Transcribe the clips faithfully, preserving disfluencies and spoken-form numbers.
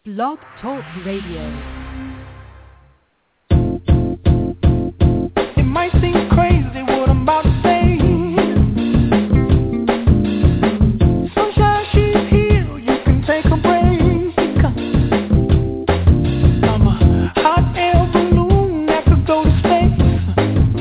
Blog Talk Radio. It might seem crazy what I'm about to say. Sunshine, she's here, you can take a break. I'm a hot air balloon that could go to space.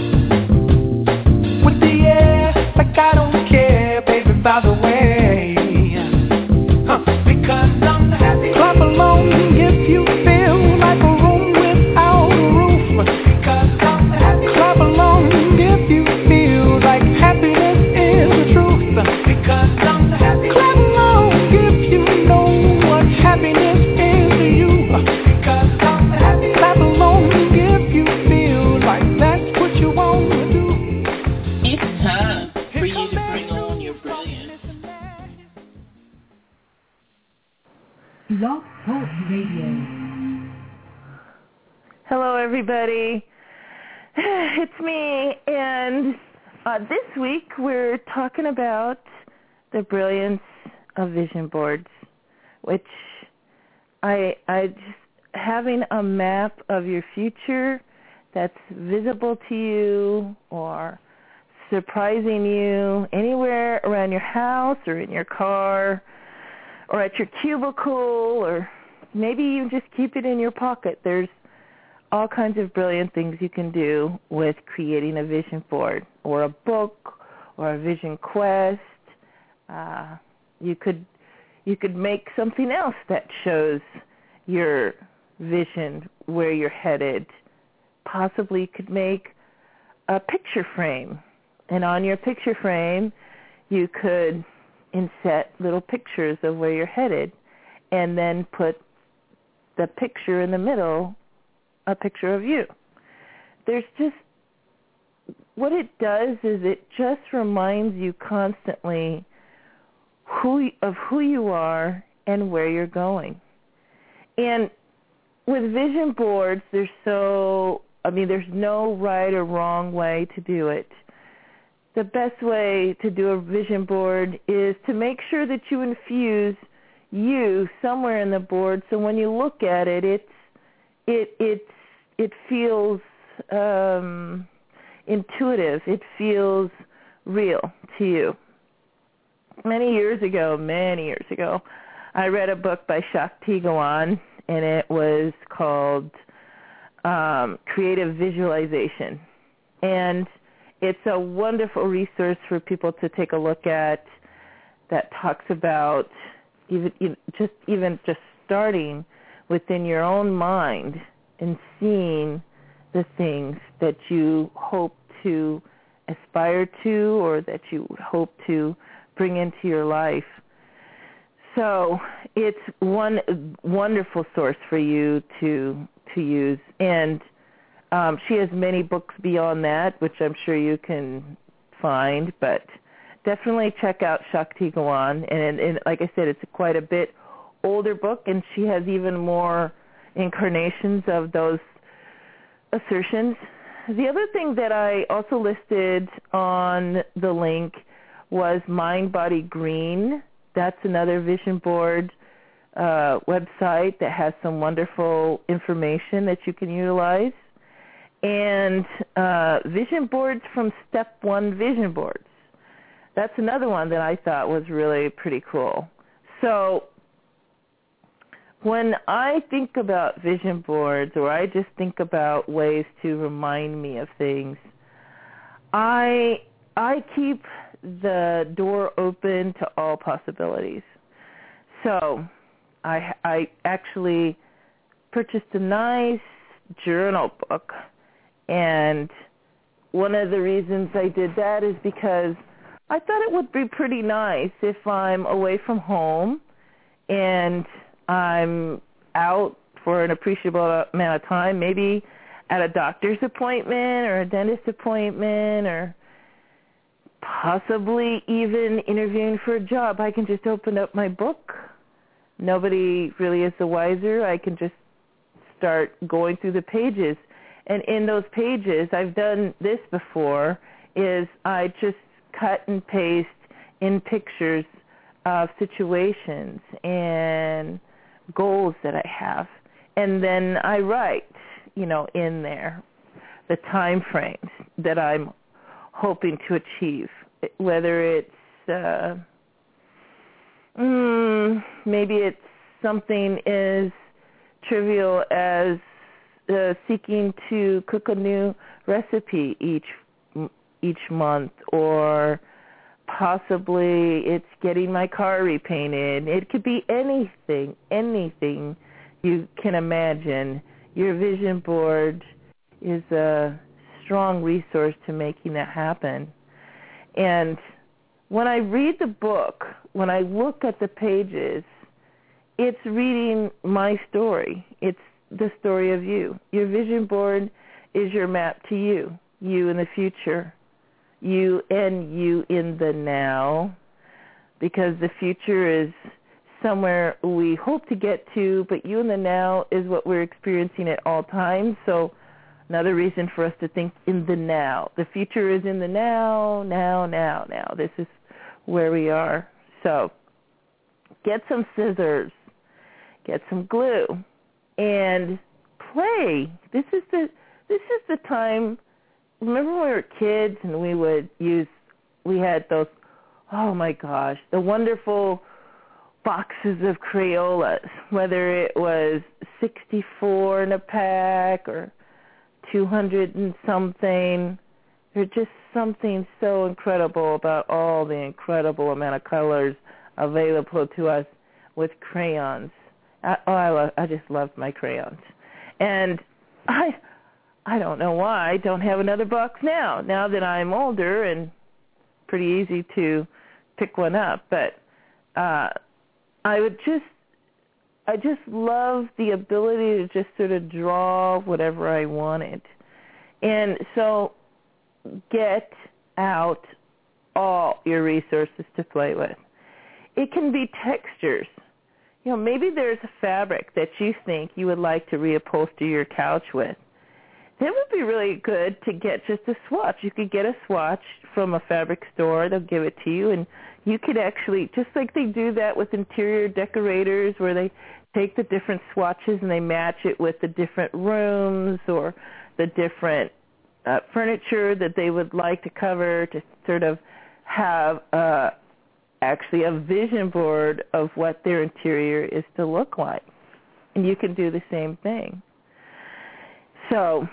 With the air, like I don't care, baby, by the way. Huh, because I'm happy. Clap along if you feel like a room without a roof. Because I'm happy. Clap along if you feel like happiness is the truth. Because I'm happy. Clap along if you know what happiness is to you. Because I'm happy. Clap along if you feel like that's what you want to do. It's time for you to bring on your brilliance. Blog Talk Radio. Hello, everybody. It's me, and uh, this week we're talking about the brilliance of vision boards, which I, I just having a map of your future that's visible to you or surprising you anywhere around your house or in your car or at your cubicle, or maybe you just keep it in your pocket. There's all kinds of brilliant things you can do with creating a vision board or a book or a vision quest. Uh, you could you could make something else that shows your vision, where you're headed. Possibly you could make a picture frame, and on your picture frame you could inset little pictures of where you're headed, and then put the picture in the middle, a picture of you. There's just, what it does is it just reminds you constantly who of who you are and where you're going. And with vision boards, there's so, I mean, there's no right or wrong way to do it. The best way to do a vision board is to make sure that you infuse you somewhere in the board, so when you look at it, it's it it's it feels um, intuitive. It feels real to you. Many years ago, many years ago, I read a book by Shakti Gawan, and it was called um, Creative Visualization, and it's a wonderful resource for people to take a look at that talks about even, even just even just starting within your own mind and seeing the things that you hope to aspire to or that you hope to bring into your life. So it's one wonderful source for you to to use. And Um, she has many books beyond that, which I'm sure you can find, but definitely check out Shakti Gawan. And, and like I said, it's quite a bit older book, and she has even more incarnations of those assertions. The other thing that I also listed on the link was Mind Body Green. That's another vision board uh, website that has some wonderful information that you can utilize. And uh, vision boards from Step One Vision Boards. That's another one that I thought was really pretty cool. So when I think about vision boards, or I just think about ways to remind me of things, I I keep the door open to all possibilities. So I I actually purchased a nice journal book. And one of the reasons I did that is because I thought it would be pretty nice if I'm away from home and I'm out for an appreciable amount of time, maybe at a doctor's appointment or a dentist appointment or possibly even interviewing for a job. I can just open up my book. Nobody really is the wiser. I can just start going through the pages. And in those pages, I've done this before, is I just cut and paste in pictures of situations and goals that I have. And then I write, you know, in there the time frames that I'm hoping to achieve, whether it's uh, mm, maybe it's something as trivial as uh, seeking to cook a new recipe each each month, or possibly it's getting my car repainted. It could be anything, anything you can imagine. Your vision board is a strong resource to making that happen. And when I read the book, when I look at the pages, it's reading my story. It's the story of you. Your vision board is your map to you, you in the future, you and you in the now, because the future is somewhere we hope to get to, but you in the now is what we're experiencing at all times. So another reason for us to think in the now. The future is in the now, now, now, now. This is where we are. So get some scissors, get some glue, and play. This is the this is the time. Remember when we were kids and we would use, we had those, oh my gosh, the wonderful boxes of Crayolas, whether it was sixty-four in a pack or two hundred and something. There's just something so incredible about all the incredible amount of colors available to us with crayons. I, oh, I, love, I just loved my crayons. And I I don't know why I don't have another box now, now that I'm older and pretty easy to pick one up. But uh, I would just, I just love the ability to just sort of draw whatever I wanted. And so get out all your resources to play with. It can be textures. You know, maybe there's a fabric that you think you would like to reupholster your couch with. It would be really good to get just a swatch. You could get a swatch from a fabric store. They'll give it to you, and you could actually, just like they do that with interior decorators where they take the different swatches and they match it with the different rooms or the different uh, furniture that they would like to cover, to sort of have uh, actually a vision board of what their interior is to look like. And you can do the same thing. So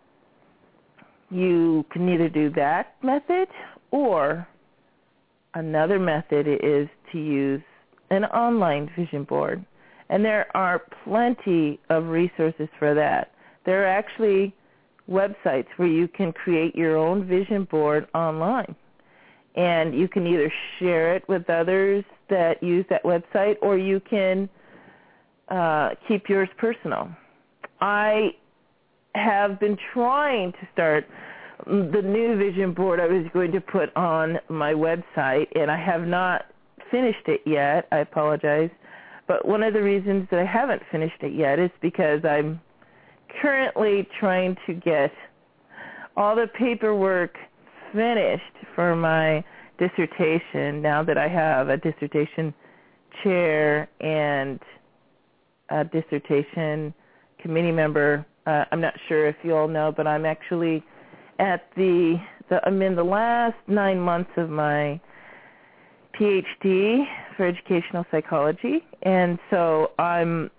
you can either do that method, or another method is to use an online vision board. And there are plenty of resources for that. There are actually websites where you can create your own vision board online. And you can either share it with others that use that website, or you can uh, keep yours personal. I have been trying to start the new vision board I was going to put on my website, and I have not finished it yet. I apologize. But one of the reasons that I haven't finished it yet is because I'm currently trying to get all the paperwork finished for my dissertation, now that I have a dissertation chair and a dissertation committee member. Uh, I'm not sure if you all know, but I'm actually at the, the I'm in the last nine months of my P H D for educational psychology, and so I'm,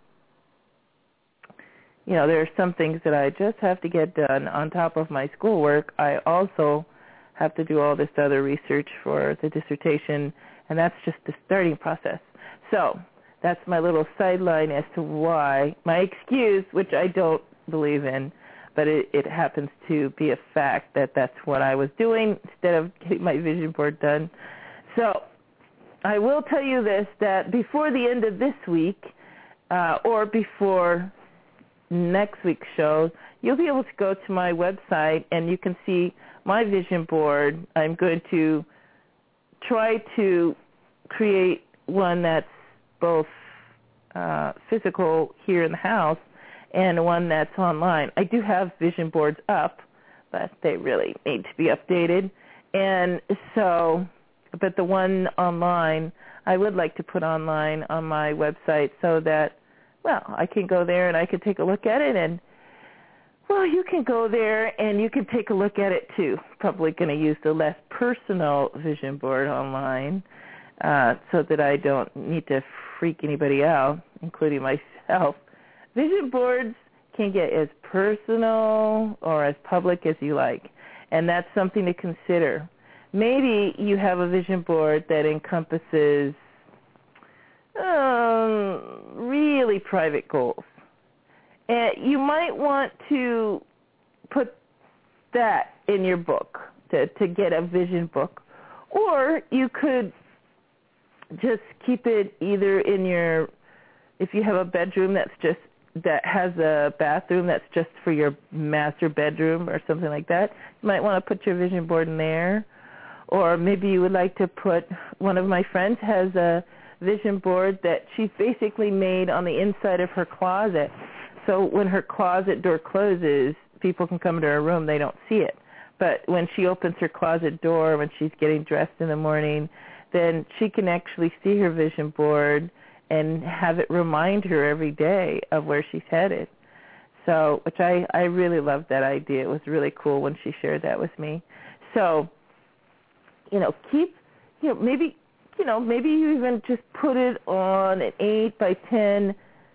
you know, there are some things that I just have to get done on top of my schoolwork. I also have to do all this other research for the dissertation, and that's just the starting process. So that's my little sideline as to why, my excuse, which I don't believe in, but it, it happens to be a fact that that's what I was doing instead of getting my vision board done. So I will tell you this, that before the end of this week, uh, or before next week's show, you'll be able to go to my website and you can see my vision board. I'm going to try to create one that's both uh, physical here in the house and one that's online. I do have vision boards up, but they really need to be updated. And so, but the one online, I would like to put online on my website so that well, I can go there and I can take a look at it, and, well, you can go there and you can take a look at it too. Probably going to use the less personal vision board online uh, so that I don't need to freak anybody out, including myself. Vision boards can get as personal or as public as you like, and that's something to consider. Maybe you have a vision board that encompasses um, really private goals. And you might want to put that in your book to, to get a vision book. Or you could just keep it either in your, if you have a bedroom that's just, that has a bathroom that's just for your master bedroom or something like that, you might want to put your vision board in there. Or maybe you would like to put, one of my friends has a vision board that she's basically made on the inside of her closet. So when her closet door closes, people can come into her room, they don't see it. But when she opens her closet door, when she's getting dressed in the morning, then she can actually see her vision board and have it remind her every day of where she's headed. So, which I, I really loved that idea. It was really cool when she shared that with me. So, you know, keep, you know, maybe, you know, maybe you even just put it on an eight by ten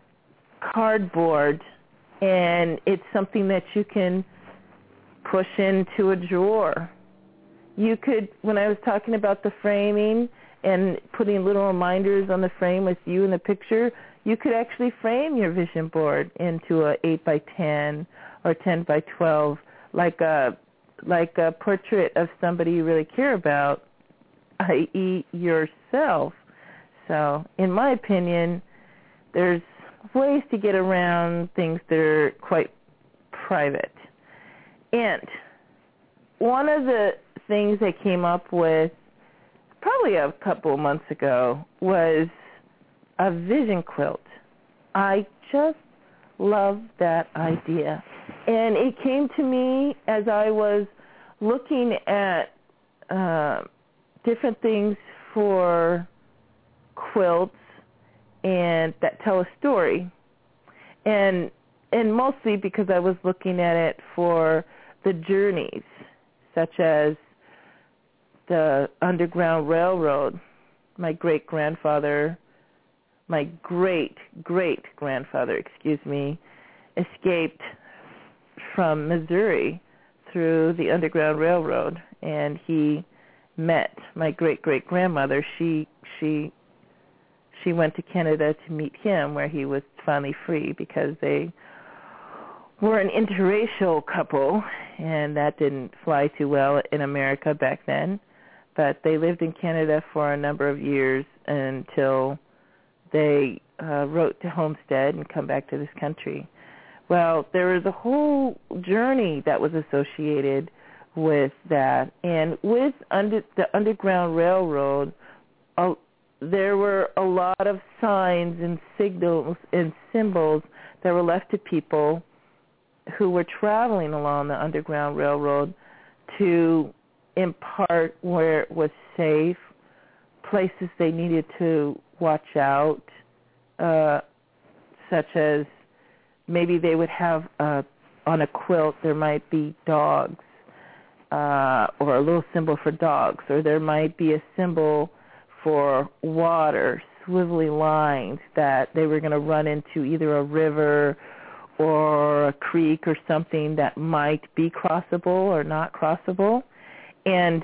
cardboard, and it's something that you can push into a drawer. You could, when I was talking about the framing and putting little reminders on the frame with you in the picture, you could actually frame your vision board into a eight by ten or ten by twelve, like a like a portrait of somebody you really care about, that is yourself. So, in my opinion, there's ways to get around things that are quite private. And one of the things I came up with probably a couple of months ago was a vision quilt. I just love that idea. And it came to me as I was looking at uh, different things for quilts and that tell a story. And and mostly because I was looking at it for the journeys, such as the Underground Railroad. My great-grandfather, my great-great-grandfather, excuse me, escaped from Missouri through the Underground Railroad, and he met my great-great-grandmother. She she she went to Canada to meet him, where he was finally free, because they were an interracial couple, and that didn't fly too well in America back then. But they lived in Canada for a number of years until they uh, wrote to Homestead and come back to this country. Well, there was a whole journey that was associated with that. And with under, the Underground Railroad, uh, there were a lot of signs and signals and symbols that were left to people who were traveling along the Underground Railroad to impart where it was safe, places they needed to watch out, uh, such as maybe they would have uh, on a quilt there might be dogs, uh, or a little symbol for dogs, or there might be a symbol for water, swivelly lines that they were going to run into either a river or a creek or something that might be crossable or not crossable. And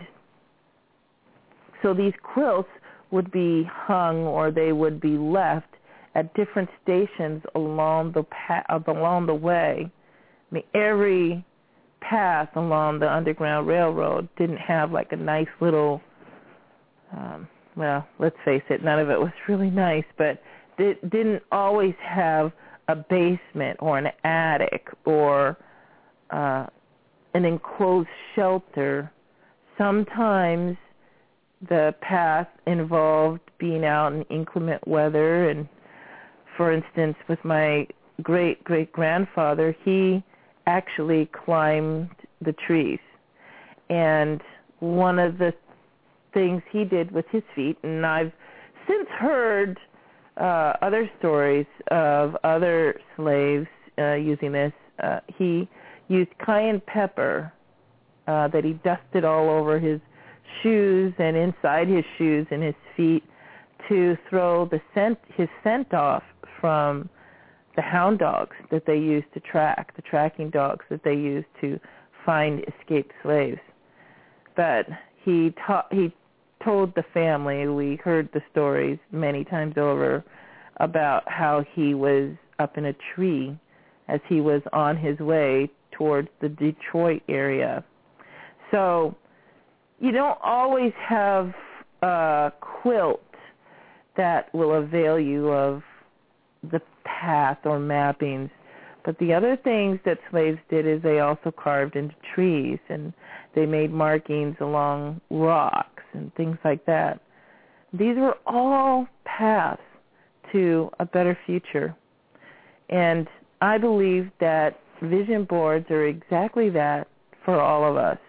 so these quilts would be hung, or they would be left at different stations along the path, along the way. I mean, every path along the Underground Railroad didn't have like a nice little, um, well, let's face it, none of it was really nice, but it didn't always have a basement or an attic or uh, an enclosed shelter. Sometimes the path involved being out in inclement weather, and for instance, with my great-great-grandfather, he actually climbed the trees. And one of the things he did with his feet, and I've since heard uh, other stories of other slaves uh, using this. Uh, he used cayenne pepper uh, that he dusted all over his shoes and inside his shoes and his feet to throw the scent, his scent off from the hound dogs that they used to track, the tracking dogs that they used to find escaped slaves. But he ta- he told the family, we heard the stories many times over, about how he was up in a tree as he was on his way towards the Detroit area. So you don't always have a quilt that will avail you of the path or mappings. But the other things that slaves did is they also carved into trees, and they made markings along rocks and things like that. These were all paths to a better future. And I believe that vision boards are exactly that for all of us.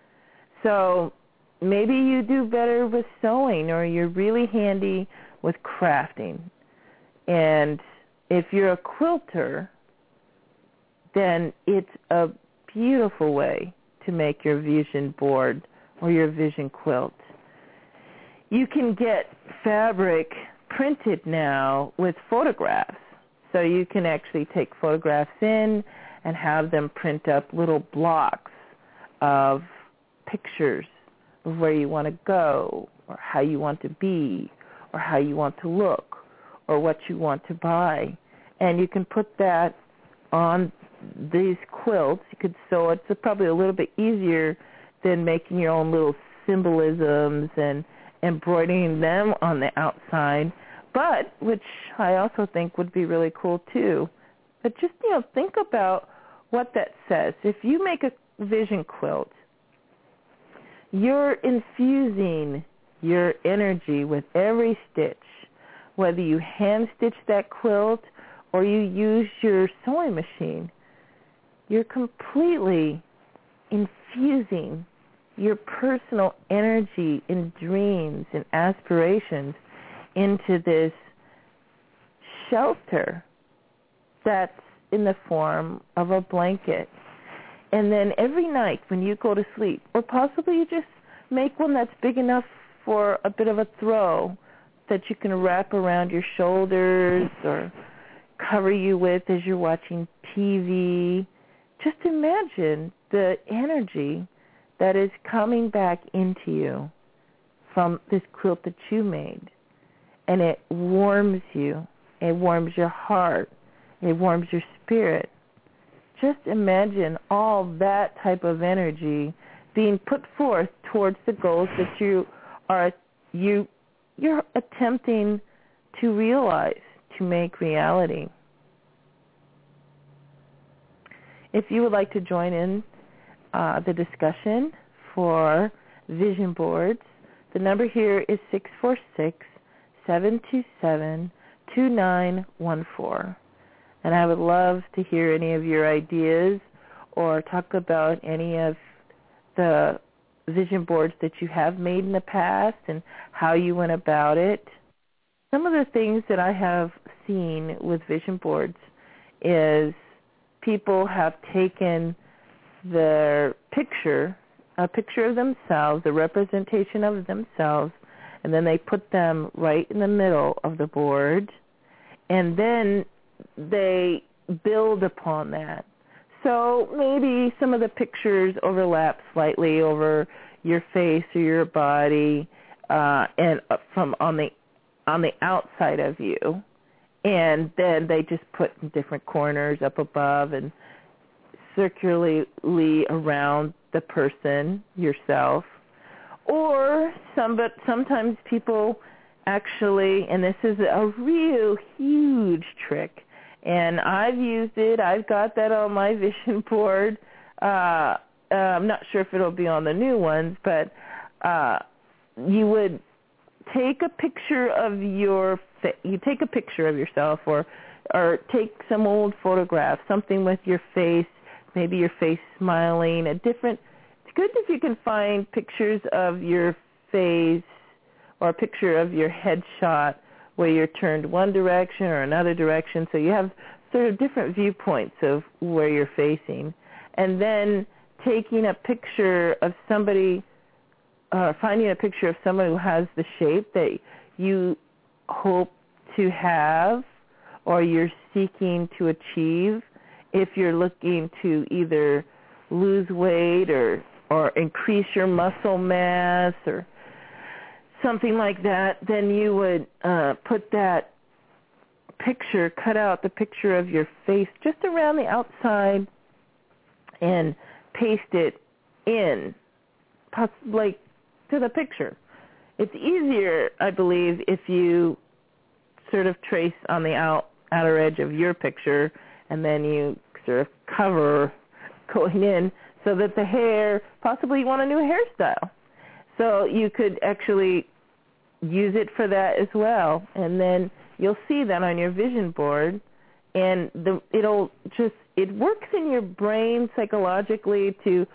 So maybe you do better with sewing, or you're really handy with crafting. And if you're a quilter, then it's a beautiful way to make your vision board or your vision quilt. You can get fabric printed now with photographs. So you can actually take photographs in and have them print up little blocks of pictures of where you want to go, or how you want to be, or how you want to look, or what you want to buy. And you can put that on these quilts. You could sew it. It's probably a little bit easier than making your own little symbolisms and embroidering them on the outside, but which I also think would be really cool too. But just, you know, think about what that says. If you make a vision quilt, you're infusing your energy with every stitch, whether you hand stitch that quilt or you use your sewing machine. You're completely infusing your personal energy and dreams and aspirations into this shelter that's in the form of a blanket. And then every night when you go to sleep, or possibly you just make one that's big enough for a bit of a throw that you can wrap around your shoulders or cover you with as you're watching T V. Just imagine the energy that is coming back into you from this quilt that you made. And it warms you. It warms your heart. It warms your spirit. Just imagine all that type of energy being put forth towards the goals that you are you you're attempting to realize, to make reality. If you would like to join in uh, the discussion for vision boards, the number here is six four six, seven two seven, two nine one four. And I would love to hear any of your ideas or talk about any of the vision boards that you have made in the past and how you went about it. Some of the things that I have seen with vision boards is people have taken their picture, a picture of themselves, a representation of themselves, and then they put them right in the middle of the board, and then they build upon that. So maybe some of the pictures overlap slightly over your face or your body, uh, and from on the on the outside of you, and then they just put in different corners up above and circularly around the person, yourself. Or some, but sometimes people actually, and this is a real huge trick, and I've used it. I've got that on my vision board. Uh, uh, I'm not sure if it'll be on the new ones, but uh, you would take a picture of your fa- you take a picture of yourself, or or take some old photograph, something with your face, maybe your face smiling. A different. It's good if you can find pictures of your face or a picture of your headshot where you're turned one direction or another direction. So you have sort of different viewpoints of where you're facing. And then taking a picture of somebody, uh, finding a picture of someone who has the shape that you hope to have or you're seeking to achieve. If you're looking to either lose weight or, or increase your muscle mass or something like that, then you would uh, put that picture, cut out the picture of your face just around the outside and paste it in, like to the picture. It's easier, I believe, if you sort of trace on the out, outer edge of your picture and then you sort of cover going in so that the hair, possibly you want a new hairstyle. So you could actually use it for that as well. And then you'll see that on your vision board. And the, it'll just, it works in your brain psychologically to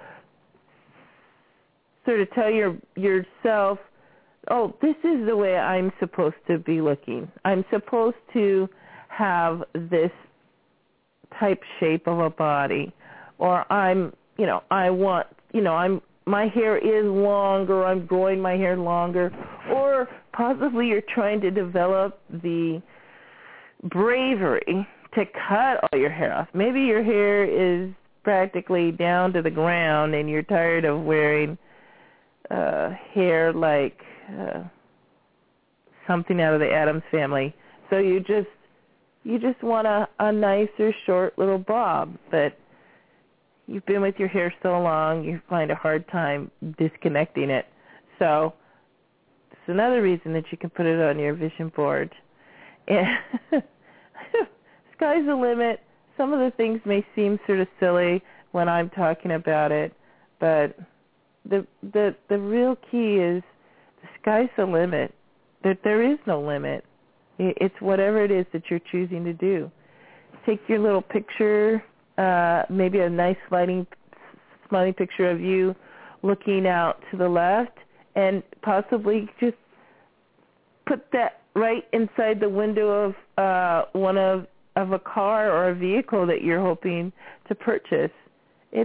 sort of tell your yourself, oh, this is the way I'm supposed to be looking. I'm supposed to have this type shape of a body. Or I'm, you know, I want, you know, I'm, my hair is longer, I'm growing my hair longer. Or possibly you're trying to develop the bravery to cut all your hair off. Maybe your hair is practically down to the ground and you're tired of wearing uh, hair like uh, something out of the Addams Family. So you just you just want a, a nicer, short little bob. But you've been with your hair so long, you find a hard time disconnecting it. So it's another reason that you can put it on your vision board. And sky's the limit. Some of the things may seem sort of silly when I'm talking about it, but the the the real key is the sky's the limit. That there is no limit. It's whatever it is that you're choosing to do. Take your little picture, uh, maybe a nice sliding, smiling picture of you looking out to the left, and possibly just put that right inside the window of uh, one of of a car or a vehicle that you're hoping to purchase. It's,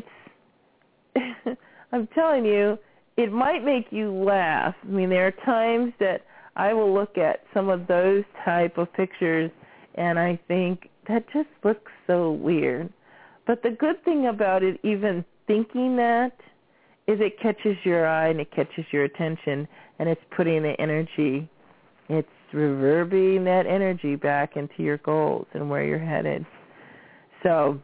I'm telling you, it might make you laugh. I mean, there are times that I will look at some of those type of pictures and I think, that just looks so weird. But the good thing about it, even thinking that, is it catches your eye and it catches your attention, and it's putting the energy, it's reverberating that energy back into your goals and where you're headed. So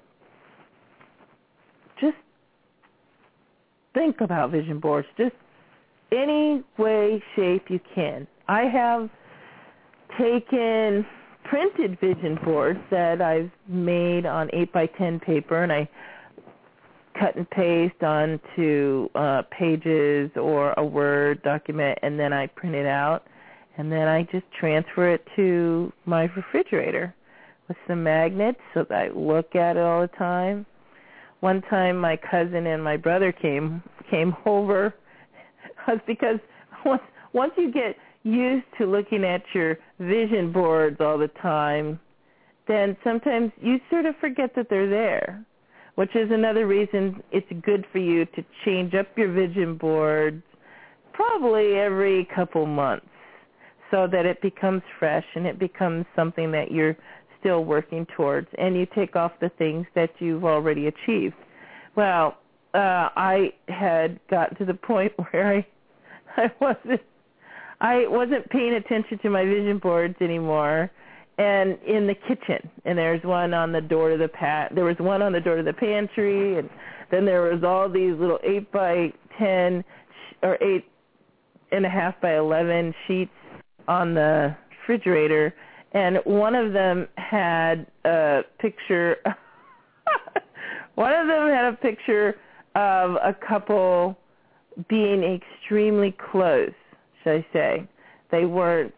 just think about vision boards, just any way, shape you can. I have taken printed vision boards that I've made on eight by ten paper, and I cut and paste onto uh, pages or a Word document, and then I print it out. And then I just transfer it to my refrigerator with some magnets so that I look at it all the time. One time my cousin and my brother came came over. That's because once, once you get used to looking at your vision boards all the time, then sometimes you sort of forget that they're there, which is another reason it's good for you to change up your vision boards probably every couple months, so that it becomes fresh and it becomes something that you're still working towards, and you take off the things that you've already achieved. Well, uh, I had gotten to the point where I, I wasn't, I wasn't paying attention to my vision boards anymore, and in the kitchen, and there's one on the door to the pat, there was one on the door to the pantry, and then there was all these little eight by ten or eight and a half by eleven sheets on the refrigerator, and one of them had a picture one of them had a picture of a couple being extremely close, should I say. They weren't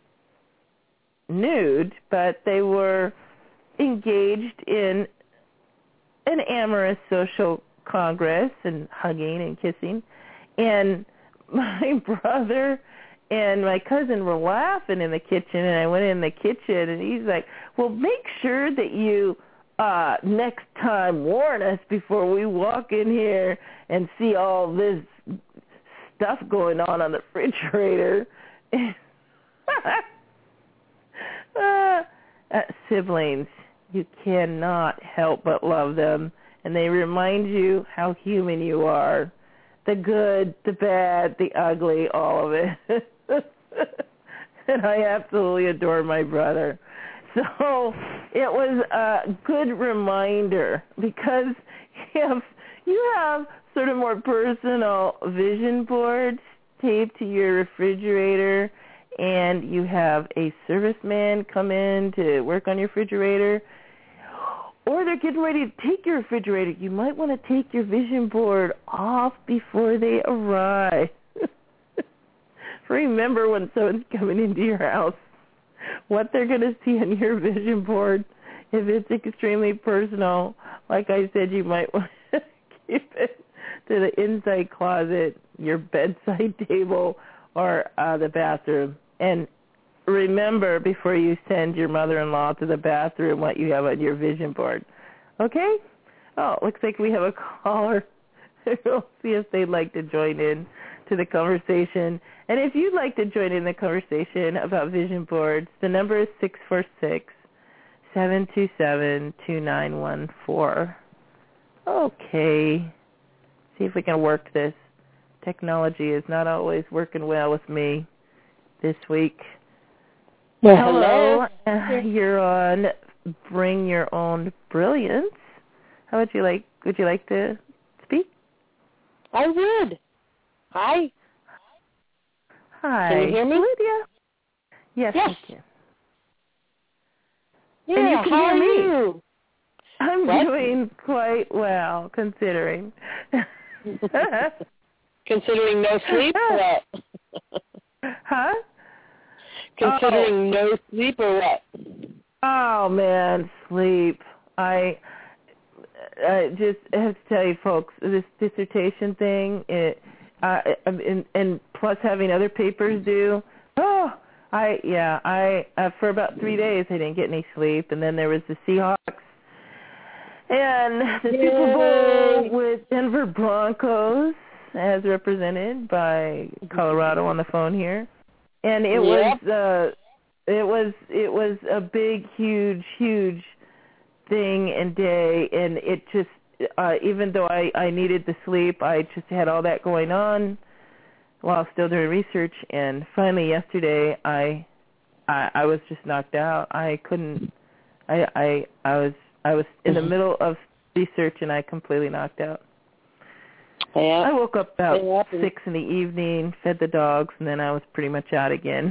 nude, but they were engaged in an amorous social congress and hugging and kissing. And my brother and my cousin were laughing in the kitchen, and I went in the kitchen, and he's like, well, make sure that you uh, next time warn us before we walk in here and see all this stuff going on on the refrigerator. uh, uh, siblings, you cannot help but love them, and they remind you how human you are. The good, the bad, the ugly, all of it. And I absolutely adore my brother. So it was a good reminder, because if you have sort of more personal vision boards taped to your refrigerator, and you have a serviceman come in to work on your refrigerator, or they're getting ready to take your refrigerator, you might want to take your vision board off before they arrive. Remember, when someone's coming into your house, what they're going to see on your vision board. If it's extremely personal, like I said, you might want to keep it to the inside closet, your bedside table, or uh, the bathroom. And remember, before you send your mother-in-law to the bathroom, what you have on your vision board. Okay? Oh, looks like we have a caller. We'll see if they'd like to join in to the conversation. And if you'd like to join in the conversation about vision boards, the number is six four six, seven two seven, two nine one four. Okay. See if we can work this. Technology is not always working well with me this week. Well, hello. hello. Uh, you're on Bring Your Own Brilliance. How would you like? Would you like to speak? I would. Hi. Hi. Can you hear me? Lydia. Yes, yes. I can. Yeah, and you can how hear are me. you? I'm what? doing quite well, considering. Considering no sleep or what? Huh? Considering oh. no sleep or what? Oh, man, sleep. I, I just have to tell you, folks, this dissertation thing, it, uh, and, and plus having other papers due, oh, I, yeah, I, uh, for about three days I didn't get any sleep, and then there was the Seahawks, and the Yay. Super Bowl with Denver Broncos, as represented by Colorado on the phone here. And it yep. was uh it was it was a big, huge, huge thing and day, and it just uh even though I, I needed the sleep, I just had all that going on while still doing research, and finally yesterday I I, I was just knocked out. I couldn't I I, I was I was in the middle of research and I completely knocked out. Yeah. I woke up about six in the evening, fed the dogs, and then I was pretty much out again.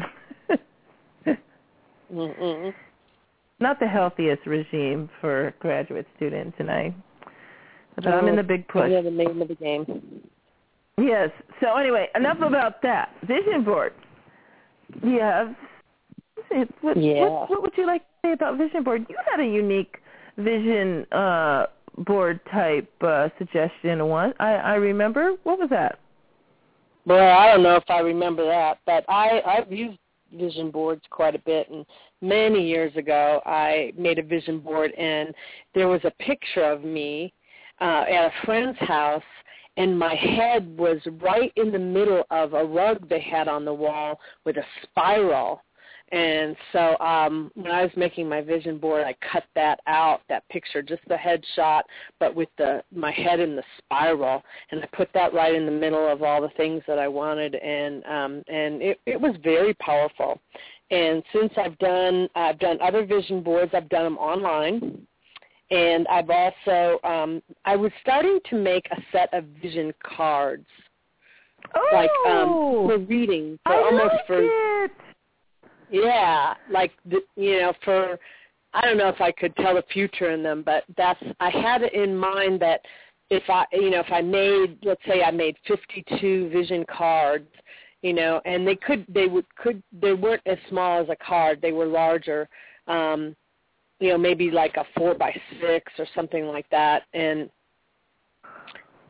Mm-mm. Not the healthiest regime for graduate students, and I, but no, I'm in the big push. Yeah, the name of the game. Yes. So anyway, enough about that. Vision board. Yeah. What, yeah. What, what would you like to say about vision board? You had a unique vision uh board type uh, suggestion once. I, I remember. What was that? Well, I don't know if I remember that, but I, I've used vision boards quite a bit, and many years ago I made a vision board, and there was a picture of me uh, at a friend's house, and my head was right in the middle of a rug they had on the wall with a spiral. And so um, when I was making my vision board, I cut that out, that picture, just the headshot, but with the my head in the spiral, and I put that right in the middle of all the things that I wanted, and um, and it, it was very powerful. And since I've done I've done other vision boards, I've done them online, and I've also um, I was starting to make a set of vision cards, oh, like um, for reading, for I almost like for. It. Yeah, like, the, you know, for, I don't know if I could tell the future in them, but that's, I had it in mind that if I, you know, if I made, let's say I made fifty-two vision cards, you know, and they could, they would, could, they weren't as small as a card, they were larger, um, you know, maybe like a four by six or something like that, and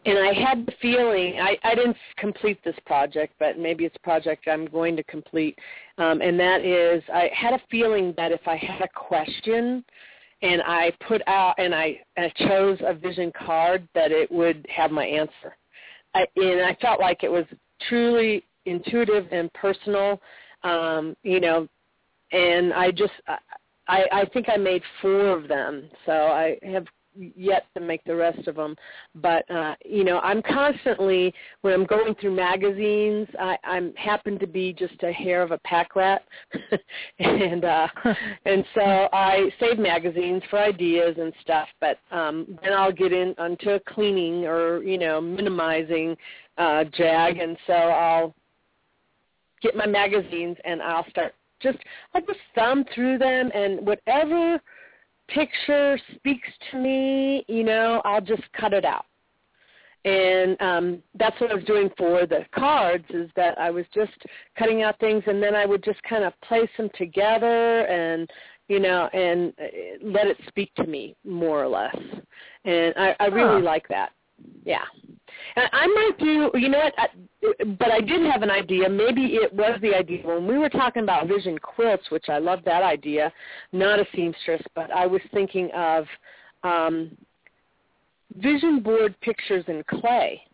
and I had the feeling, I, I didn't complete this project, but maybe it's a project I'm going to complete, um, and that is I had a feeling that if I had a question and I put out, and I, and I chose a vision card, that it would have my answer. I, and I felt like it was truly intuitive and personal, um, you know, and I just, I, I think I made four of them, so I have yet to make the rest of them. But, uh, you know, I'm constantly, when I'm going through magazines, I I'm happen to be just a hair of a pack rat. and uh, and so I save magazines for ideas and stuff, but um, then I'll get in onto cleaning or, you know, minimizing uh, jag, and so I'll get my magazines and I'll start just, I'll just thumb through them, and whatever picture speaks to me, you know, I'll just cut it out. And um, that's what I was doing for the cards, is that I was just cutting out things, and then I would just kind of place them together and, you know, and let it speak to me more or less. And I, I really huh. like that. Yeah. And I might do, you know what, I, but I did have an idea. Maybe it was the idea when we were talking about vision quilts, which I love that idea, not a seamstress, but I was thinking of um, vision board pictures in clay.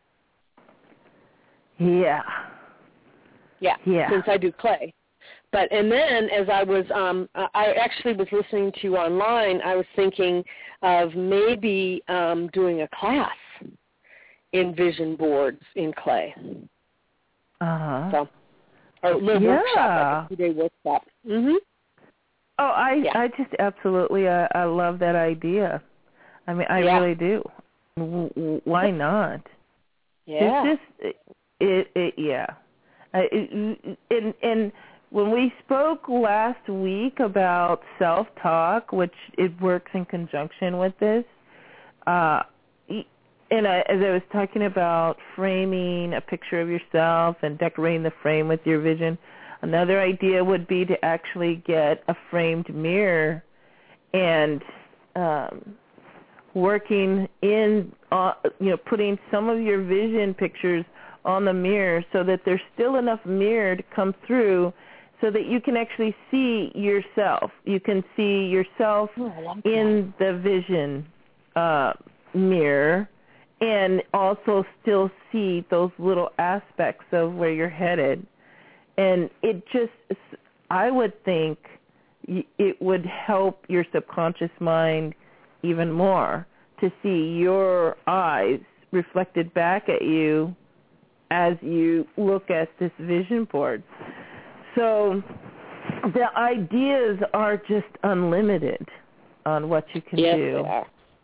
Yeah. Yeah, yeah. since I do clay. But, and then as I was, um, I actually was listening to you online, I was thinking of maybe um, doing a class in vision boards in clay. Uh-huh. So, or a little yeah. workshop, like a two-day workshop. Mm-hmm. Oh, I Yeah. I just absolutely, uh, I love that idea. I mean, I Yeah. really do. W- w- why not? Yeah. It's just, it, it yeah. Uh, it, and, and when we spoke last week about self-talk, which it works in conjunction with this, uh, and I, as I was talking about framing a picture of yourself and decorating the frame with your vision, another idea would be to actually get a framed mirror and um, working in, uh, you know, putting some of your vision pictures on the mirror so that there's still enough mirror to come through so that you can actually see yourself. You can see yourself oh, I like in that. the vision uh, mirror, and also still see those little aspects of where you're headed. And it just, I would think it would help your subconscious mind even more to see your eyes reflected back at you as you look at this vision board. So the ideas are just unlimited on what you can yes, do. They are.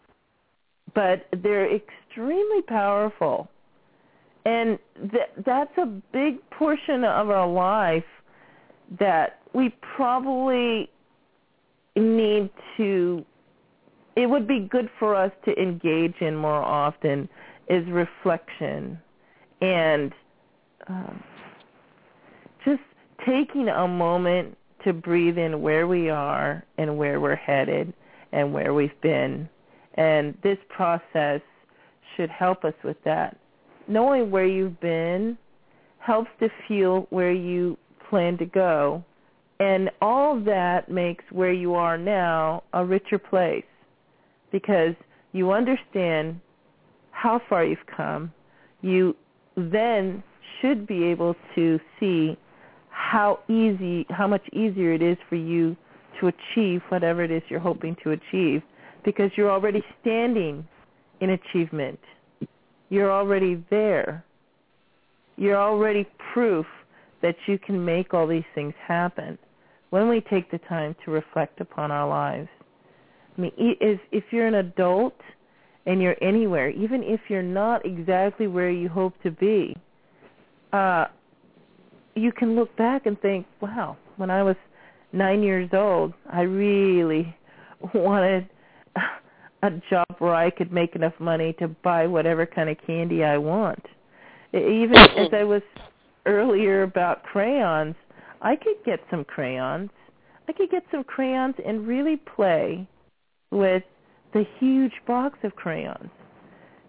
But they're extremely powerful. And th- that's a big portion of our life that we probably need to, it would be good for us to engage in more often, is reflection and um, just taking a moment to breathe in where we are and where we're headed and where we've been. And this process should help us with that. Knowing where you've been helps to feel where you plan to go. And all of that makes where you are now a richer place because you understand how far you've come. You then should be able to see how easy, how much easier it is for you to achieve whatever it is you're hoping to achieve, because you're already standing in achievement. You're already there. You're already proof that you can make all these things happen when we take the time to reflect upon our lives. I mean, if, if you're an adult and you're anywhere, even if you're not exactly where you hope to be, uh, you can look back and think, wow, when I was nine years old, I really wanted a job where I could make enough money to buy whatever kind of candy I want. Even as I was earlier about crayons, I could get some crayons. I could get some crayons and really play with the huge box of crayons.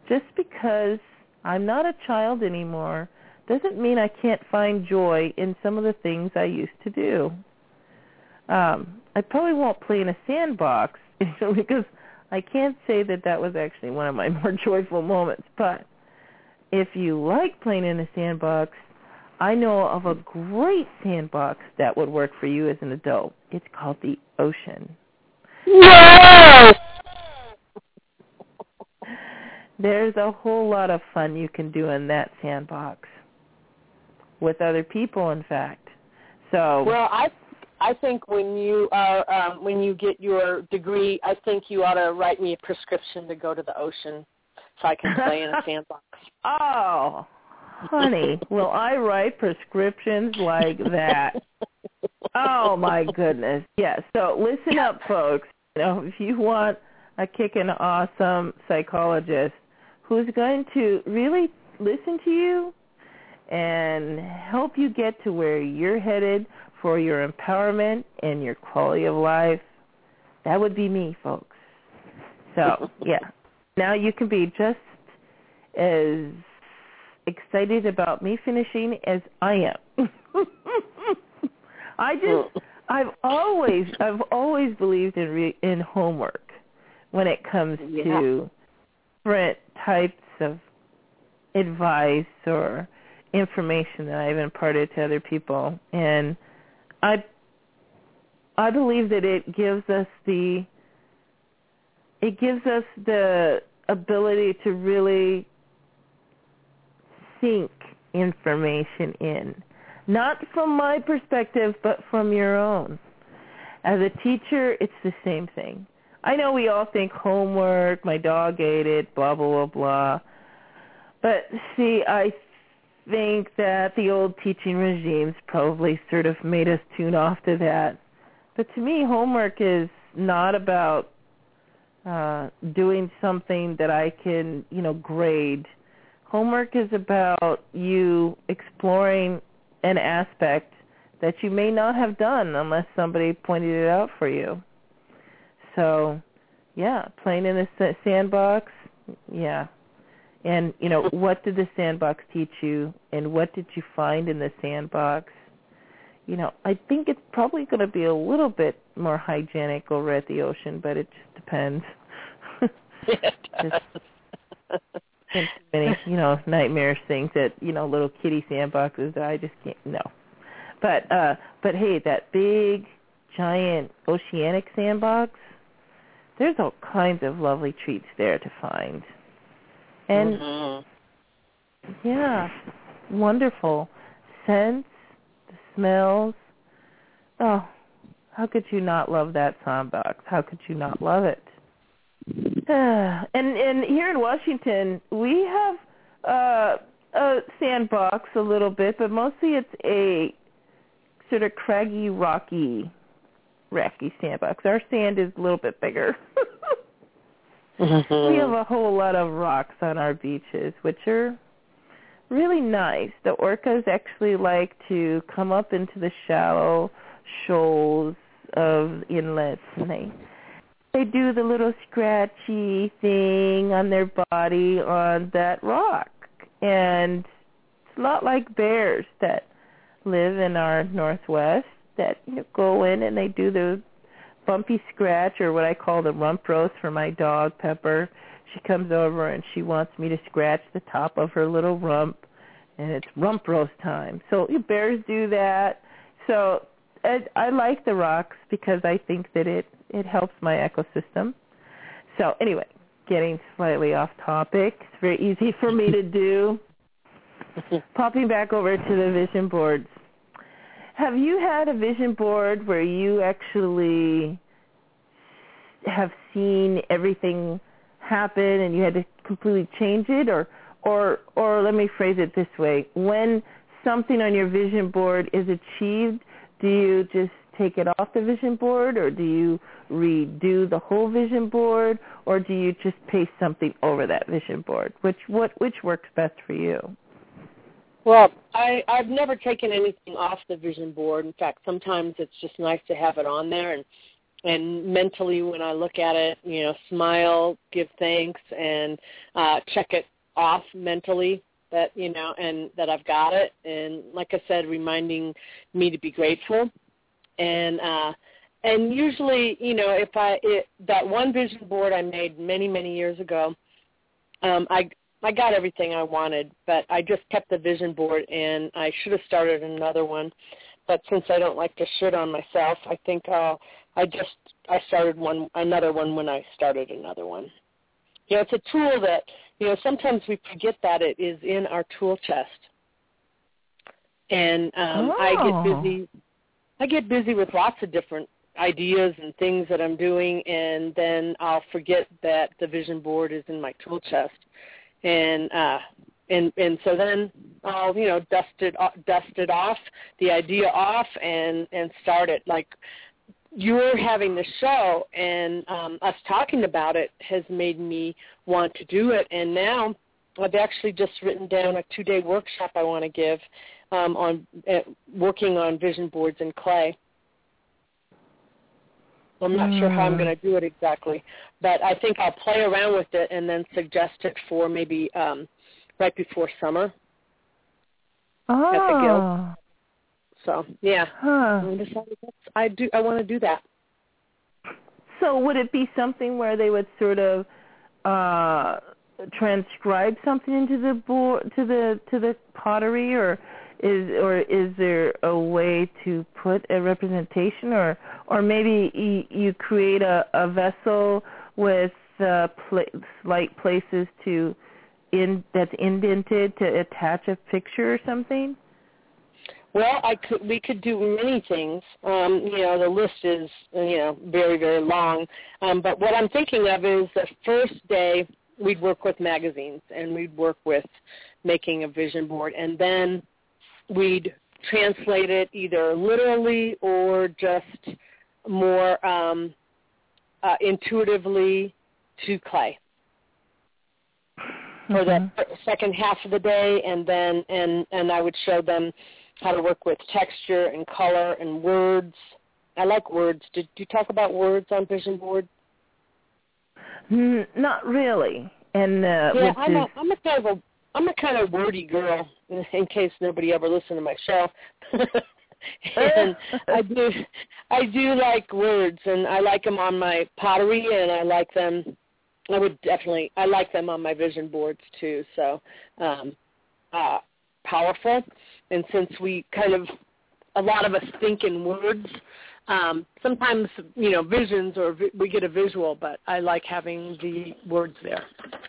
just because I'm not a child anymore doesn't mean I can't find joy in some of the things I used to do. Um, I probably won't play in a sandbox because I can't say that that was actually one of my more joyful moments. But if you like playing in a sandbox, I know of a great sandbox that would work for you as an adult. It's called the ocean. No! There's a whole lot of fun you can do in that sandbox with other people, in fact. So well, I I think when you are um, when you get your degree, I think you ought to write me a prescription to go to the ocean so I can play in a sandbox. Oh, honey, will I write prescriptions like that? Oh my goodness! Yes. Yeah, so listen up, folks. You know, if you want a kickin' awesome psychologist who's going to really listen to you and help you get to where you're headed for your empowerment and your quality of life, that would be me, folks. So, yeah. Now you can be just as excited about me finishing as I am. I just, I've always, I've always believed in re, in homework when it comes yeah. to different types of advice or information that I've imparted to other people, and I, I believe that it gives us the, it gives us the ability to really sink information in. Not from my perspective, but from your own. As a teacher, it's the same thing. I know we all think homework, my dog ate it, blah, blah, blah, blah. But see, I think that the old teaching regimes probably sort of made us tune off to that. But to me, homework is not about uh, doing something that I can, you know, grade. Homework is about you exploring an aspect that you may not have done unless somebody pointed it out for you. So, yeah, playing in a sandbox, yeah. And, you know, what did the sandbox teach you, and what did you find in the sandbox? You know, I think it's probably going to be a little bit more hygienic over at the ocean, but it just depends. Just, and too many, you know, nightmarish things that, you know, little kitty sandboxes that I just can't, no. But, uh, but hey, that big, giant oceanic sandbox, there's all kinds of lovely treats there to find. And, mm-hmm. yeah, wonderful scents, the smells. Oh, how could you not love that sandbox? How could you not love it? and and here in Washington, we have uh, a sandbox a little bit, but mostly it's a sort of craggy, rocky, rocky sandbox. Our sand is a little bit bigger. mm-hmm. We have a whole lot of rocks on our beaches, which are really nice. The orcas actually like to come up into the shallow shoals of inlets, and they They do the little scratchy thing on their body on that rock. And it's a lot like bears that live in our Northwest that, you know, go in and they do the bumpy scratch, or what I call the rump roast for my dog, Pepper. She comes over and she wants me to scratch the top of her little rump, and it's rump roast time. So bears do that. So I, I like the rocks because I think that it It helps my ecosystem. So anyway, getting slightly off topic. It's very easy for me to do. Popping back over to the vision boards. Have you had a vision board where you actually have seen everything happen and you had to completely change it? Or, or, or let me phrase it this way. When something on your vision board is achieved, do you just take it off the vision board, or do you redo the whole vision board, or do you just paste something over that vision board? Which what which works best for you? Well, I, I've never taken anything off the vision board. In fact, sometimes it's just nice to have it on there, and and mentally when I look at it, you know, smile, give thanks, and uh, check it off mentally that, you know, and that I've got it. And like I said, reminding me to be grateful. And uh, and usually, you know, if I it, that one vision board I made many, many years ago, um, I I got everything I wanted, but I just kept the vision board, and I should have started another one. But since I don't like to shit on myself, I think uh, I just I started one another one when I started another one. You know, it's a tool that, you know, sometimes we forget that it is in our tool chest. And um, oh. I get busy. I get busy with lots of different ideas and things that I'm doing, and then I'll forget that the vision board is in my tool chest. And uh, and and so then I'll, you know, dust it dust it off, the idea off, and and start it. Like you're having the show, and um, us talking about it has made me want to do it. And now I've actually just written down a two-day workshop I want to give um, on uh, working on vision boards in clay. I'm not mm. sure how I'm going to do it exactly, but I think I'll play around with it and then suggest it for maybe um, right before summer oh. at the Guild. So yeah, huh. I decided that's, I do. I want to do that. So would it be something where they would sort of uh, transcribe something into the board, to the to the pottery, or is or is there a way to put a representation, or or maybe you, you create a, a vessel with uh, pla- slight places to in that's indented to attach a picture or something? Well, I could. We could do many things. Um, you know, the list is you know very very long. Um, but what I'm thinking of is the first day we'd work with magazines and we'd work with making a vision board, and then we'd translate it either literally or just more um, uh, intuitively to clay for mm-hmm. the second half of the day, and then and and I would show them how to work with texture and color and words. I like words. Did you talk about words on vision board? Mm, not really. And uh, yeah, which I'm is... a I'm a kind of a I'm a kind of wordy girl. In case nobody ever listened to my show, and I do I do like words, and I like them on my pottery, and I like them. I would definitely I like them on my vision boards too. So um, uh, powerful. And since we kind of, a lot of us think in words, um, sometimes, you know, visions or vi- we get a visual, but I like having the words there.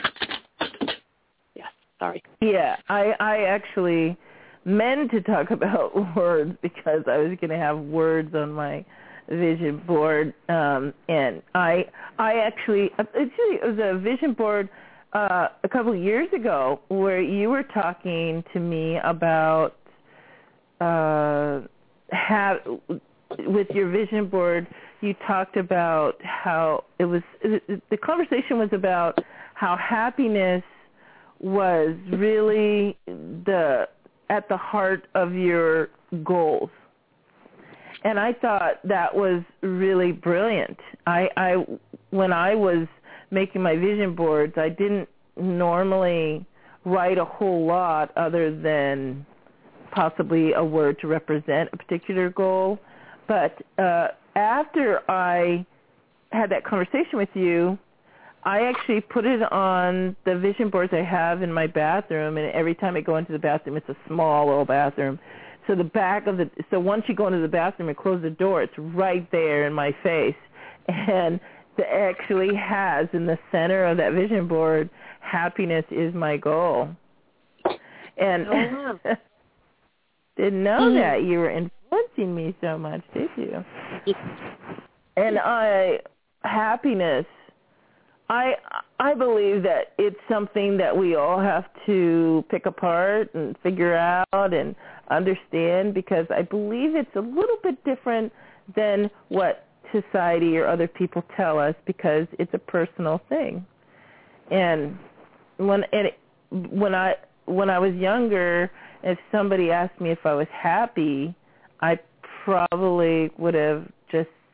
Yeah, sorry. Yeah, I, I actually meant to talk about words because I was going to have words on my vision board. Um, and I, I actually, actually, it was a vision board uh, a couple of years ago where you were talking to me about Uh, have with your vision board, you talked about how it was. It, the conversation was about how happiness was really the at the heart of your goals, and I thought that was really brilliant. I, I when I was making my vision boards, I didn't normally write a whole lot other than possibly a word to represent a particular goal. But uh, after I had that conversation with you, I actually put it on the vision boards I have in my bathroom, and every time I go into the bathroom, it's a small little bathroom. So the back of the, so once you go into the bathroom and close the door, it's right there in my face. And it actually has in the center of that vision board, happiness is my goal. And oh, wow. Didn't know mm-hmm. that you were influencing me so much, did you? And I, happiness, I I believe that it's something that we all have to pick apart and figure out and understand, because I believe it's a little bit different than what society or other people tell us, because it's a personal thing. And when and it, when I when I was younger, if somebody asked me if I was happy, I probably would have just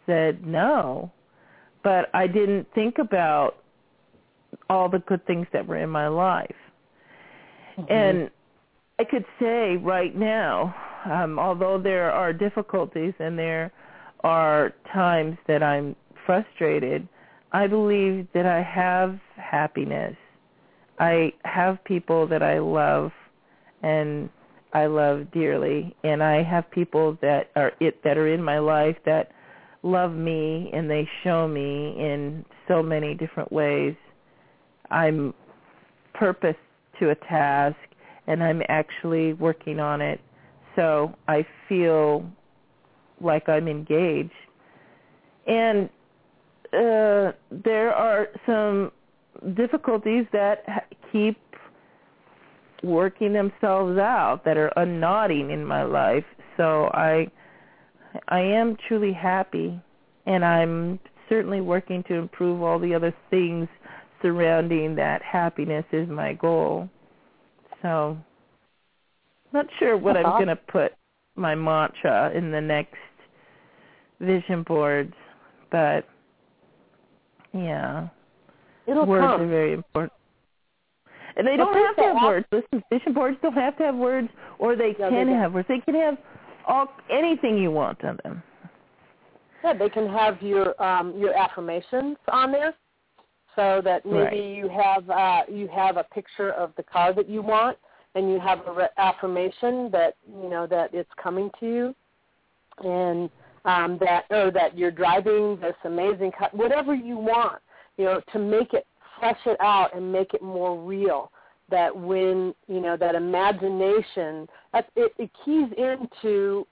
said no, but I didn't think about all the good things that were in my life. Mm-hmm. And I could say right now, um, although there are difficulties and there are times that I'm frustrated, I believe that I have happiness. I have people that I love and I love dearly, and I have people that are it that are in my life that love me, and they show me in so many different ways. I'm purposed to a task, and I'm actually working on it, so I feel like I'm engaged. And uh, there are some difficulties that keep working themselves out, that are unknotting in my life. So I I am truly happy, and I'm certainly working to improve all the other things surrounding that. Happiness is my goal. So not sure what I'm going to put my mantra in the next vision boards, but yeah, It'll words come. are very important. And they don't have to have words. Listen, vision boards don't have to have words, or they no, can they have words. They can have all anything you want on them. Yeah, they can have your um, your affirmations on there, so that maybe Right. you have uh, you have a picture of the car that you want, and you have an re- affirmation that you know that it's coming to you, and um, that or that you're driving this amazing car, whatever you want, you know, to make it flesh it out and make it more real. That when, you know, that imagination, that it, it keys into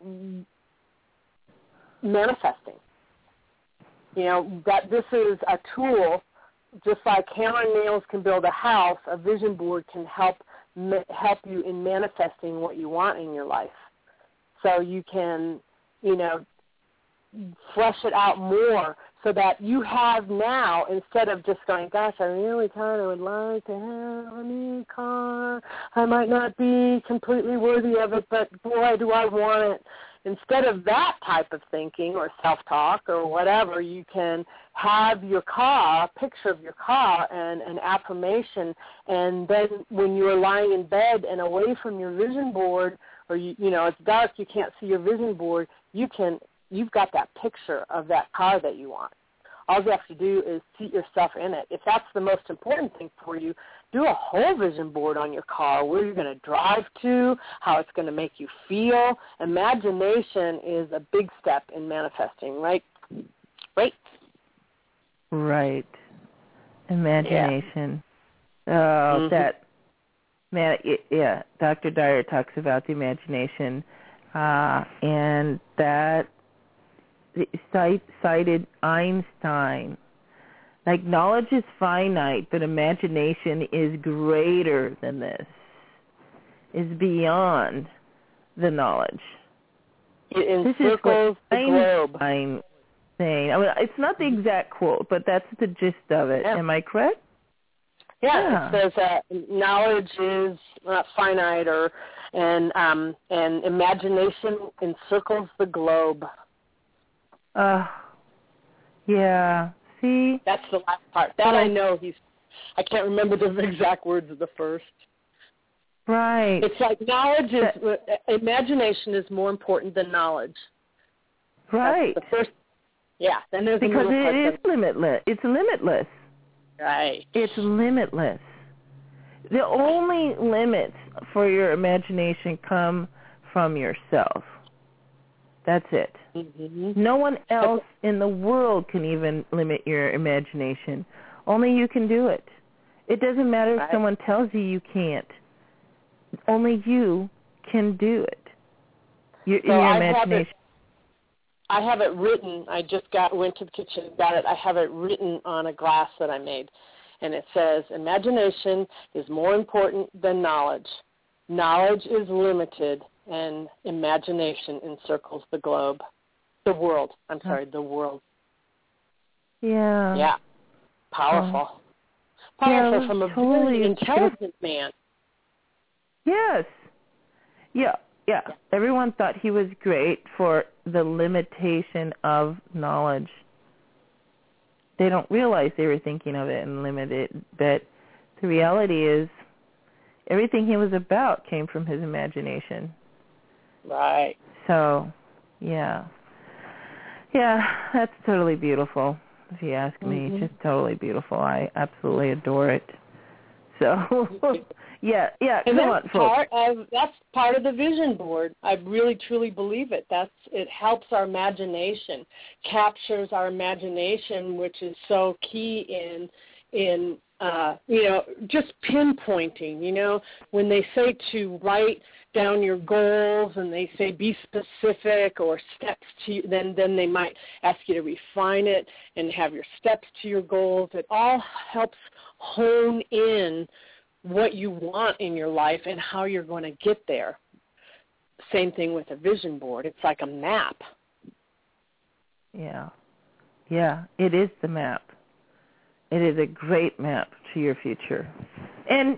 manifesting. You know, that this is a tool, just like hammer and nails can build a house, a vision board can help help you in manifesting what you want in your life. So you can, you know, flesh it out more, so that you have now, instead of just going, gosh, I really kind of would like to have a new car. I might not be completely worthy of it, but boy, do I want it. Instead of that type of thinking or self-talk or whatever, you can have your car, a picture of your car and an affirmation, and then when you are lying in bed and away from your vision board, or, you, you know, it's dark, you can't see your vision board, you can you've got that picture of that car that you want. All you have to do is seat yourself in it. If that's the most important thing for you, do a whole vision board on your car, where you're going to drive to, how it's going to make you feel. Imagination is a big step in manifesting, right? Right? Right. Imagination. Yeah. Oh, mm-hmm. that, man, it, yeah, Doctor Dyer talks about the imagination, uh, and that cited Einstein. Like, knowledge is finite, but imagination is greater than this, is beyond the knowledge. It this encircles is the globe. I'm saying. I mean, it's not the exact quote, but that's the gist of it. Yeah. Am I correct? Yeah, yeah. It says that knowledge is not finite, or and um, and imagination encircles the globe. Uh, yeah. See? That's the last part. That I know he's, I can't remember the exact words of the first. Right. It's like knowledge is, that, imagination is more important than knowledge. Right. That's the first, yeah. Then there's because a it is limitless. It's limitless. Right. It's limitless. The only limits for your imagination come from yourself. That's it. Mm-hmm. No one else in the world can even limit your imagination. Only you can do it. It doesn't matter right. if someone tells you you can't. Only you can do it. Your, so in your I imagination. Have it, I have it written. I just got went to the kitchen and got it. I have it written on a glass that I made. And it says, imagination is more important than knowledge. Knowledge is limited, and imagination encircles the globe. The world. I'm sorry, the world. Yeah. Yeah. Powerful. Oh. Powerful yeah, from a totally very intelligent man. Yes. Yeah. yeah, everyone thought he was great for the limitation of knowledge. They don't realize they were thinking of it and limited, but the reality is everything he was about came from his imagination. Right. So, yeah. Yeah, that's totally beautiful, if you ask me. Mm-hmm. Just totally beautiful. I absolutely adore it. So, yeah, yeah, and come that's on, folks. Part of, that's part of the vision board. I really, truly believe it. That's It helps our imagination, captures our imagination, which is so key in, in uh, you know, just pinpointing. You know, when they say to write down your goals and they say be specific or steps to, then, then they might ask you to refine it and have your steps to your goals. It all helps hone in what you want in your life and how you're going to get there. Same thing with a vision board. It's like a map. Yeah. Yeah, it is the map. It is a great map to your future. And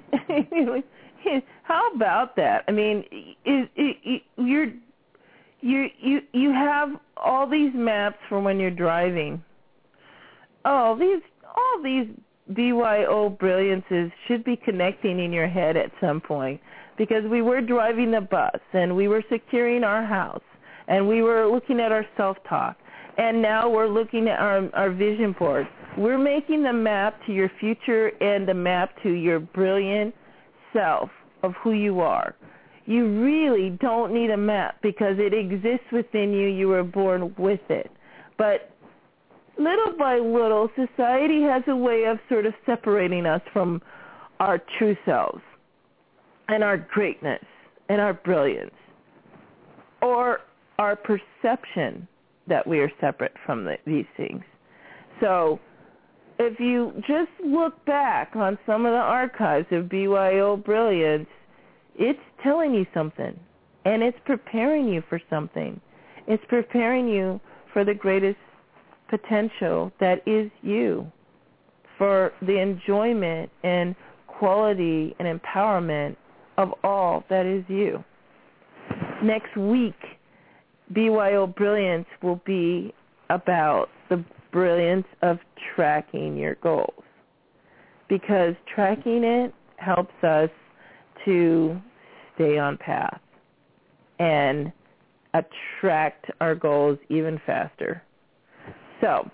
how about that? I mean, it, it, it, you're, you you you have all these maps for when you're driving. Oh, these all these B Y O brilliances should be connecting in your head at some point, because we were driving the bus and we were securing our house and we were looking at our self-talk, and now we're looking at our, our vision board. We're making the map to your future and the map to your brilliant self of who you are. You really don't need a map because it exists within you. You were born with it. But little by little, society has a way of sort of separating us from our true selves and our greatness and our brilliance, or our perception that we are separate from the, these things. So if you just look back on some of the archives of B Y O brilliance, it's telling you something, and it's preparing you for something. It's preparing you for the greatest potential that is you, for the enjoyment and quality and empowerment of all that is you. Next week, B Y O Brilliance will be about the brilliance of tracking your goals, because tracking it helps us to stay on path and attract our goals even faster. So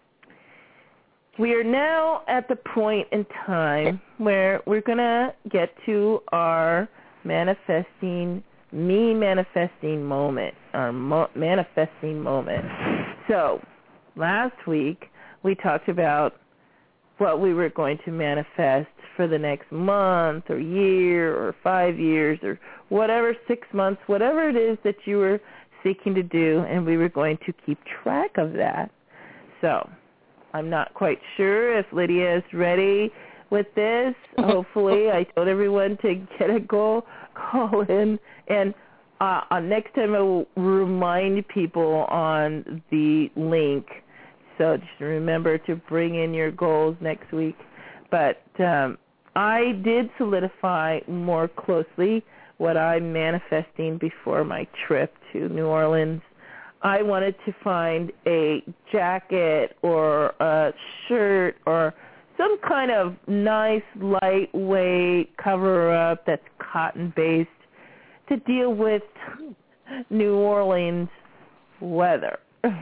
we are now at the point in time where we're going to get to our manifesting, me manifesting moment, our mo- manifesting moment. So last week we talked about what we were going to manifest for the next month or year or five years or whatever, six months, whatever it is that you were seeking to do, and we were going to keep track of that. So I'm not quite sure if Lydia is ready with this. Hopefully, I told everyone to get a goal, call in, and uh, uh, next time I will remind people on the link. So just remember to bring in your goals next week. But um, I did solidify more closely what I'm manifesting before my trip to New Orleans. I wanted to find a jacket or a shirt or some kind of nice, lightweight cover-up that's cotton-based to deal with New Orleans weather.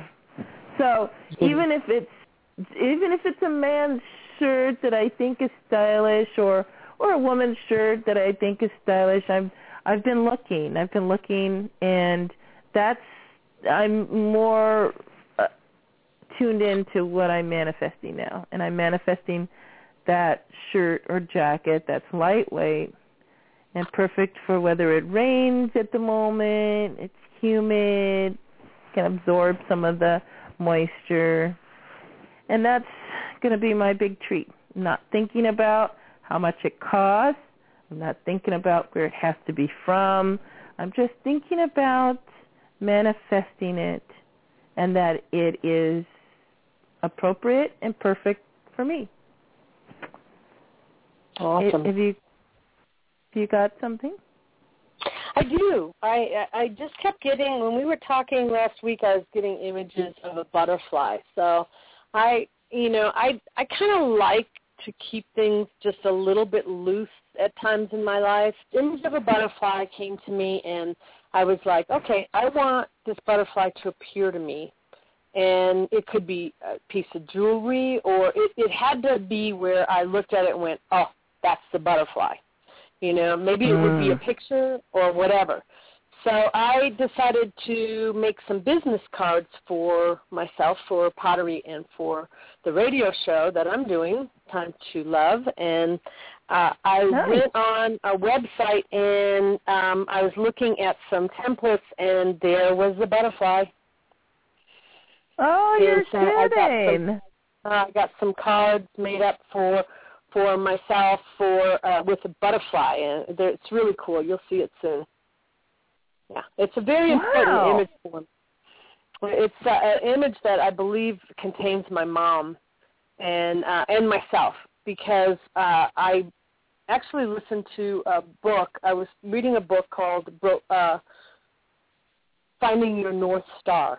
So even if it's even if it's a man's shirt that I think is stylish, or or a woman's shirt that I think is stylish, I've I've been looking. I've been looking, and that's I'm more uh, tuned into what I'm manifesting now, and I'm manifesting that shirt or jacket that's lightweight and perfect for whether it rains at the moment, it's humid, can absorb some of the moisture, and that's going to be my big treat. I'm not thinking about how much it costs. I'm not thinking about where it has to be from. I'm just thinking about manifesting it and that it is appropriate and perfect for me. Awesome. Have you, have you got something? I do. I I just kept getting, when we were talking last week, I was getting images of a butterfly. So I, you know, I I kind of like to keep things just a little bit loose at times in my life. The image of a butterfly came to me, and I was like, okay, I want this butterfly to appear to me. And it could be a piece of jewelry, or it, it had to be where I looked at it and went, oh, that's the butterfly. You know, maybe it would be a picture or whatever. So I decided to make some business cards for myself, for pottery, and for the radio show that I'm doing, Time to Love. And uh, I nice. went on a website, and um, I was looking at some templates, and there was the butterfly. Oh, you're And, uh, kidding. I got, some, uh, I got some cards made up for for myself for uh, with a butterfly, and it's really cool. You'll see it soon. Yeah, it's a very wow. important image for me. It's uh, an image that I believe contains my mom and uh, and myself, because uh, I actually listened to a book. I was reading a book called uh, Finding Your North Star.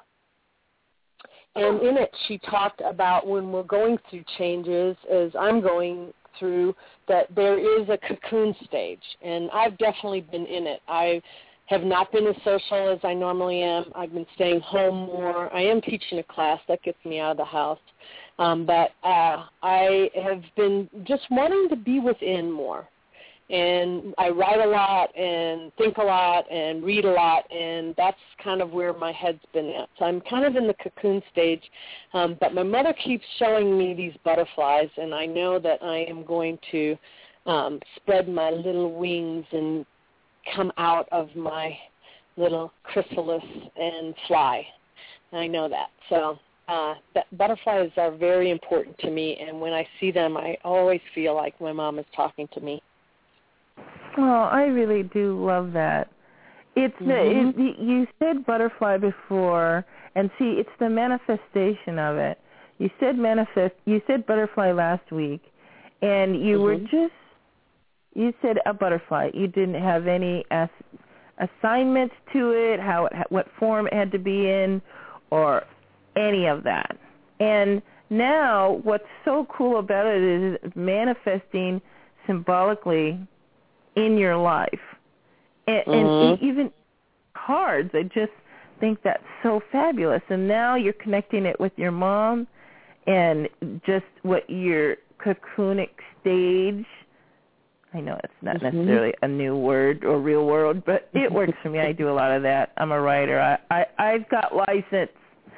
And in it, she talked about when we're going through changes, as I'm going through, that there is a cocoon stage. And I've definitely been in it. I have not been as social as I normally am. I've been staying home more. I am teaching a class. That gets me out of the house. Um, but uh, I have been just wanting to be within more. And I write a lot and think a lot and read a lot, and that's kind of where my head's been at. So I'm kind of in the cocoon stage, um, but my mother keeps showing me these butterflies, and I know that I am going to um, spread my little wings and come out of my little chrysalis and fly. I know that. So uh, that butterflies are very important to me, and when I see them, I always feel like my mom is talking to me. Oh, I really do love that. It's Mm-hmm. the, it, you said butterfly before, and see, it's the manifestation of it. You said manifest. You said butterfly last week, and you Mm-hmm. were just you said a butterfly. You didn't have any ass, assignments to it, how it, what form it had to be in, or any of that. And now, what's so cool about it is manifesting symbolically in your life. And, Mm-hmm. and even cards, I just think that's so fabulous. And now you're connecting it with your mom and just what your cocoonic stage, I know it's not mm-hmm. necessarily a new word or real word, but it works for me. I do a lot of that. I'm a writer. I, I, I've got license.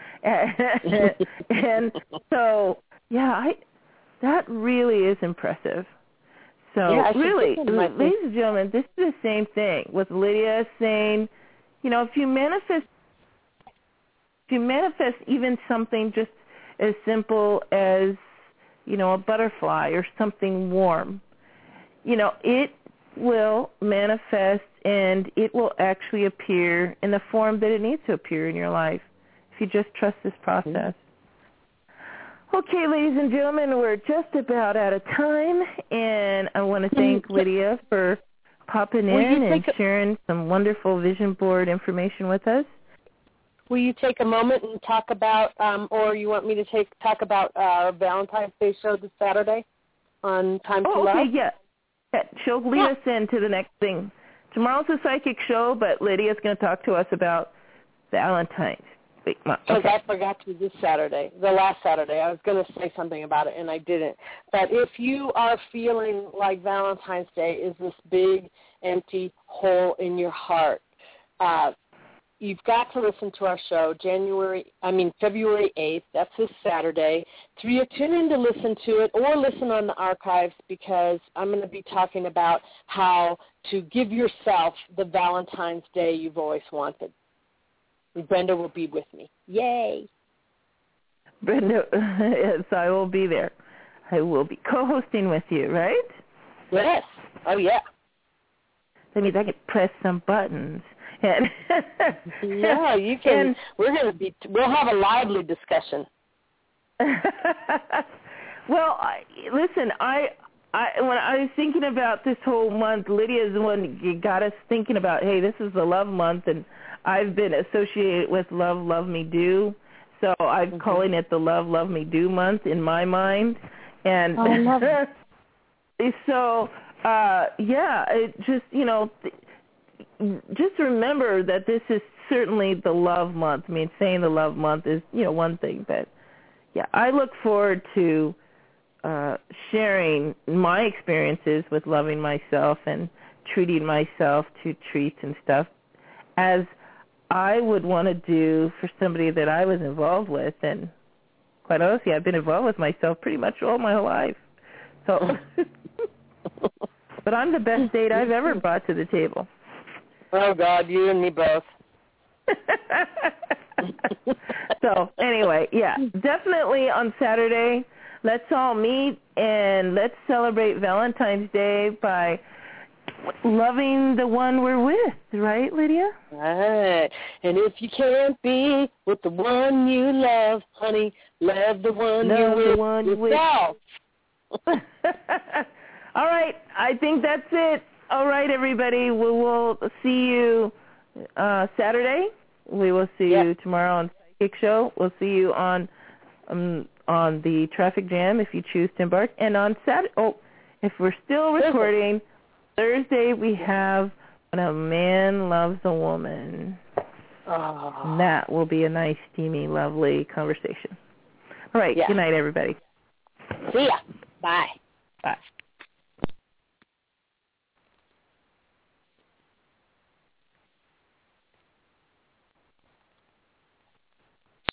And so, yeah, I, that really is impressive. So yeah, really, ladies and gentlemen, this is the same thing with Lydia saying, you know, if you manifest, if you manifest even something just as simple as, you know, a butterfly or something warm, you know, it will manifest and it will actually appear in the form that it needs to appear in your life if you just trust this process. Okay, ladies and gentlemen, we're just about out of time, and I want to thank Lydia for popping in and sharing some wonderful vision board information with us. Will you take a moment and talk about, um, or you want me to take talk about our Valentine's Day show this Saturday on Time to oh, Love? Okay, yeah. yeah. She'll lead yeah. us into the next thing. Tomorrow's a psychic show, but Lydia's going to talk to us about Valentine's. Because okay. I forgot to this Saturday, the last Saturday. I was going to say something about it, and I didn't. But if you are feeling like Valentine's Day is this big, empty hole in your heart, uh, you've got to listen to our show January, I mean February eighth. That's this Saturday. So you tune in to listen to it or listen on the archives, because I'm going to be talking about how to give yourself the Valentine's Day you've always wanted. Brenda will be with me. Yay. Brenda, yes, I will be there. I will be co-hosting with you, right? Yes. Oh, yeah. That means I can press some buttons. And yeah, you can. And, we're going to be, we'll have a lively discussion. Well, I, listen, I I when I was thinking about this whole month, Lydia's the one you got us thinking about, hey, this is the love month, and I've been associated with Love, Love Me Do, so I'm mm-hmm. calling it the Love, Love Me Do month in my mind. And oh, I love it. So, uh, yeah, it just, you know, just remember that this is certainly the love month. I mean, saying the love month is, you know, one thing, but, yeah, I look forward to uh, sharing my experiences with loving myself and treating myself to treats and stuff as I would want to do for somebody that I was involved with. And quite honestly, I've been involved with myself pretty much all my whole life. So, but I'm the best date I've ever brought to the table. Oh, God, you and me both. So, anyway, yeah, definitely on Saturday, let's all meet and let's celebrate Valentine's Day by loving the one we're with, right, Lydia? Right. And if you can't be with the one you love, honey, love the one love you're with the one yourself. With. All right, I think that's it. All right, everybody, we will see you uh, Saturday. We will see yep. you tomorrow on Psychic Show. We'll see you on um, on the Traffic Jam if you choose to embark. And on Saturday, oh, if we're still recording, Thursday we have When a Man Loves a Woman. Oh. And that will be a nice, steamy, lovely conversation. All right, yeah. Good night, everybody. See ya. Bye. Bye.